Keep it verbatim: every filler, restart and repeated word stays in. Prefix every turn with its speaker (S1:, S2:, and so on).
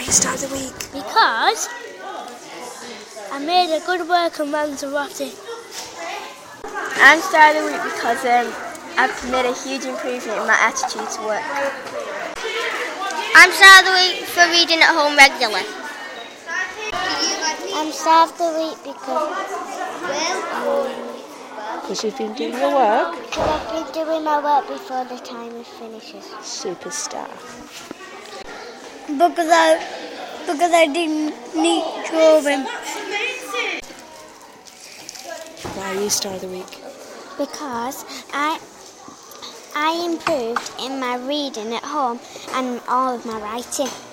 S1: Why you Star of the Week?
S2: Because I made a good work on Lanzarote.
S3: I'm Star of the Week because um, I've made a huge improvement in my attitude to work.
S4: I'm Star of the Week for reading at home regularly.
S5: I'm Star of the Week because
S1: Because you've been doing your work.
S5: I've been doing my work before the timer finishes.
S1: Superstar.
S2: Because I, because I didn't need drawing.
S1: Why are you Star of the Week?
S5: Because I I improved in my reading at home and all of my writing.